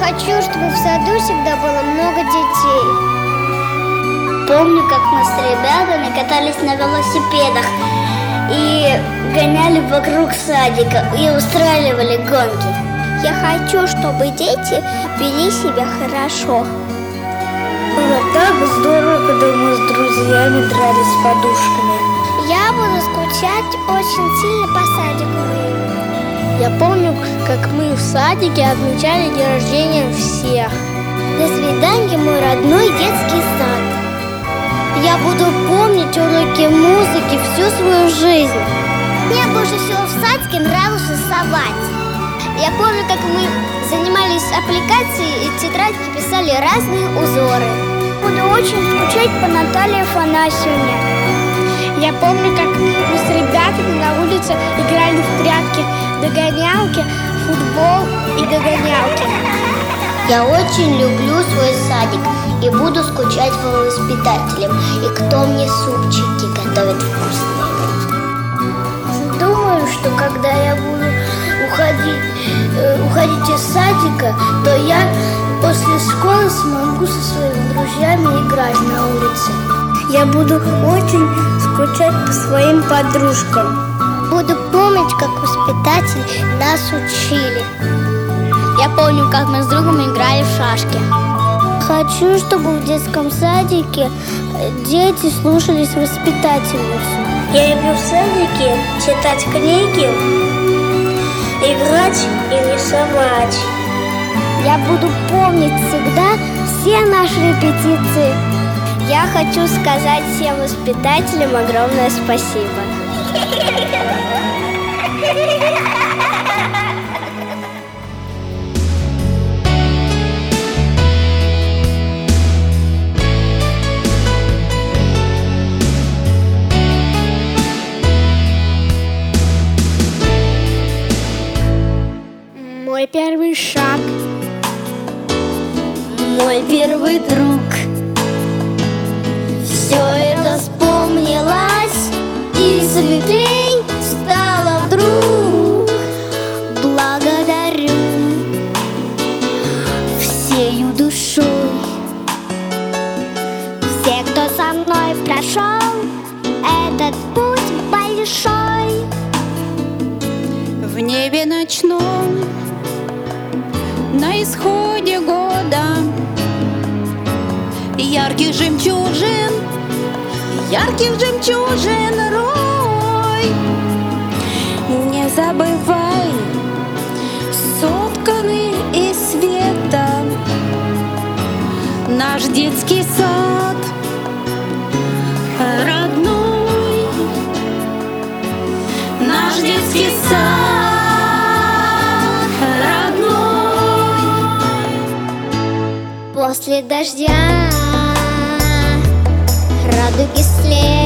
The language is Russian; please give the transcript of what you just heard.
хочу, чтобы в саду всегда было много детей. Помню, как мы с ребятами катались на велосипедах и гоняли вокруг садика и устраивали гонки. Я хочу, чтобы дети вели себя хорошо. Было так здорово, когда мы с друзьями дрались подушками. Я буду скучать очень сильно по садику. Я помню, как мы в садике отмечали день рождения всех. До свидания, мой родной детский сад. Я буду помнить уроки музыки всю свою жизнь. Мне больше всего в садике нравилось рисовать. Я помню, как мы занимались аппликацией и в тетрадке писали разные узоры. Буду очень скучать по Наталье Афанасьевне. Я помню, как мы с ребятами на улице играли в прятки, догонялки, футбол и догонялки. Я очень люблю свой садик и буду скучать по воспитателям и кто мне супчики готовит вкусные. Думаю, что когда я буду уходить из садика, то я после школы смогу со своими друзьями играть на улице. Я буду очень скучать по своим подружкам. Буду помнить, как воспитатели нас учили. Я помню, как мы с другом играли в шашки. Хочу, чтобы в детском садике дети слушались воспитательницу. Я люблю в садике читать книги, играть и рисовать. Я буду помнить всегда все наши репетиции. Я хочу сказать всем воспитателям огромное спасибо. Мой первый шаг, Мой первый друг. Все это вспомнилось и светлей стало вдруг. Благодарю Всею душой всех, кто со мной прошел этот путь большой. В небе ночном, на исходе года, ярких жемчужин рой. Не забывай, сотканный из света, наш детский сад родной, наш детский сад родной. После дождя радуги след.